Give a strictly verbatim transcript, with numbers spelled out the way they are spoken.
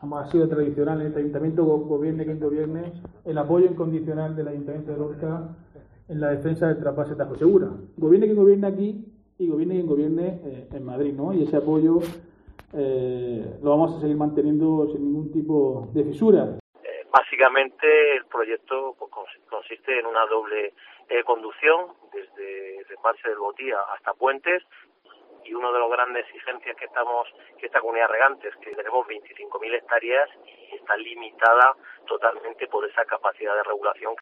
como ha sido tradicional en este ayuntamiento, gobierne quien gobierne, el apoyo incondicional del Ayuntamiento de Lorca en la defensa del trasvase Tajo Segura. Gobierne quien gobierne aquí y gobierne quien gobierne eh, en Madrid, ¿no? Y ese apoyo eh, lo vamos a seguir manteniendo sin ningún tipo de fisura. Eh, básicamente el proyecto pues, consiste en una doble eh, conducción desde el embalse del Botía hasta Puentes. Y una de las grandes exigencias que estamos, que esta comunidad regante es que tenemos veinticinco mil hectáreas y está limitada totalmente por esa capacidad de regulación